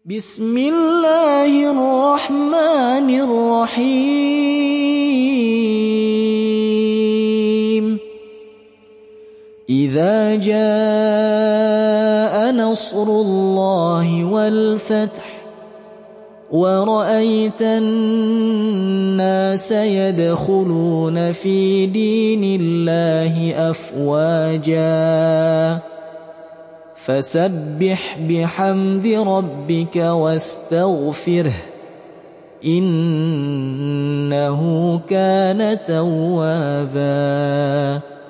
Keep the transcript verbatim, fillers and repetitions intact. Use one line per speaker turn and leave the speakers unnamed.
بسم الله الرحمن الرحيم إذا جاء نصر الله والفتح ورأيت الناس يدخلون في دين الله أفواجا فسبح بحمد ربك واستغفره إنه كان توابا